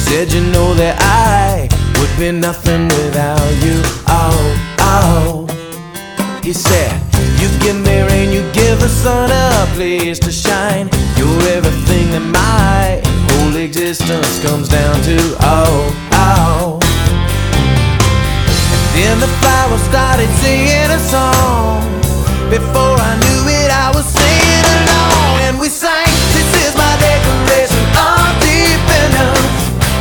said you know that I would be nothing without you. Oh, oh. He said, you give me rain, you give the sun a place to shine. You're everything that my whole existence comes down to. Oh, oh. And then the flowers started singing a song before